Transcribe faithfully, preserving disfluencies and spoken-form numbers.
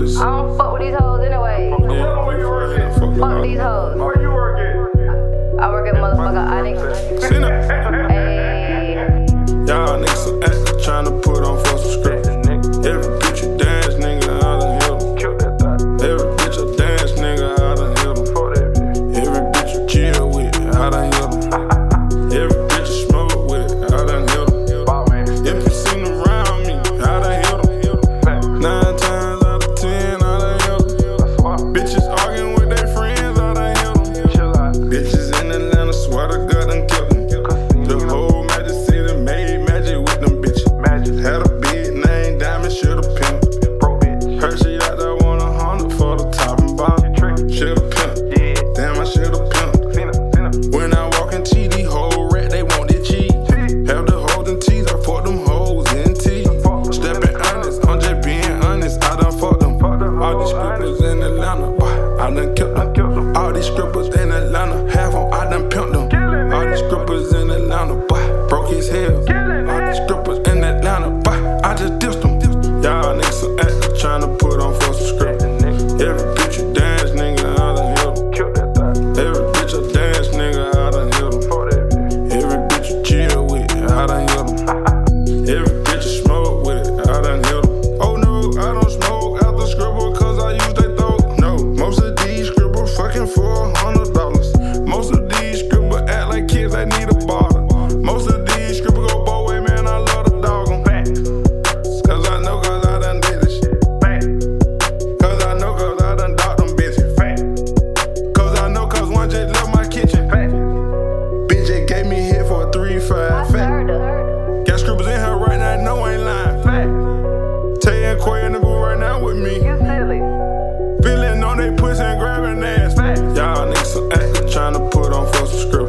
dollars. I don't fuck with these hoes anyway. Yeah, where you working? Fuck, Fuck these hoes. Where you working? I work at motherfucker Onyx. Seen it. Hey. Y'all niggas some actors tryna put on for some script. Every bitch you dance, nigga, I done hit them. Every bitch you dance, nigga, I done hit them. Every bitch you chill with, I done hit them. Every bitch you smoke with, I done hit them. If you seen around me, I done hit them. Nine times out of ten, I done hit them. Bitches arguing with their friends, I done hit them. Bitches in Atlanta, swear to God, done killed them. The whole Magic City made magic with them bitches. Had a big name, diamond, should've pimped. Hershey out there want a hundred for the top and bottom. Should've pimped. Damn, I should've pimped. When I walk in T, these whole rat, they want their cheese. Have the hoes in teeth, I fuck them hoes in teeth. Stepping honest, I'm just being honest, I done fucked them. All these strippers in Atlanta, boy, I done killed them. All these strippers in Atlanta, half them, I done pimped them. All these strippers in Atlanta, boy, broke his hell. All these strippers in Atlanta, boy, I just dissed them. Y'all niggas some actors tryna put on for some script. Every bitch you dance, nigga, I done hit them. Every bitch you dance, nigga, I done hit them. Every bitch you chill with, I done hit them. Every bitch you smoke with, I done hit them. Oh no, I don't smoke out the scribble cause I use they throat. No, most of these scribble fucking for a hundred dollars. Most of these scribble act like kids that need a bottle. Most of these scribble go both way, man, I love the dog em. Cause I know cause I done did this shit. Cause I know cause I done docked them bitches. Cause I know cause one just left my kitchen. Bitch just gave me hit for a three five. Got scribbles in here right now, no ain't lying. Tay and Quay in the booth right now with me. You silly. Feeling on they pussy and grabbing ass. Y'all niggas some actors tryna put on for some script.